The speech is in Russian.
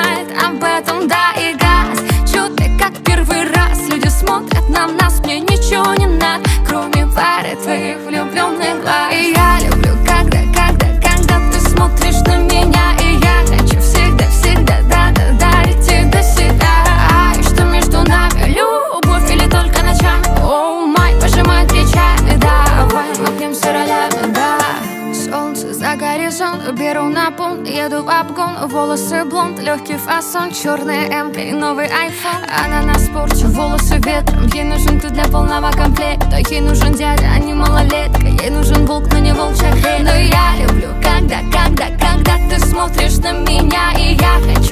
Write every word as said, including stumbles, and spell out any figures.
знает об этом, да, и газ. Чудо, как первый раз. Люди смотрят на нас, мне ничего не надо, кроме пары твоих влюбленных глаз. И я люблю, когда, когда, когда ты смотришь на меня. И я хочу всегда, всегда, да-да, дарить тебе себя. А и что между нами, любовь или только ночами? Оу май, пожимает плечами, давай напьемся ролями, да. Солнце за горизонт, беру на пункт, еду в обгон. Волосы блонд, легкий фасон, черная эмка и новый айфон. Она на спорте, волосы ветром. Ей нужен ты для полного комплекта. Ей нужен дядя, а не малолетка. Ей нужен волк, но не волчья хрень. Но я люблю, когда, когда, когда ты смотришь на меня. И я хочу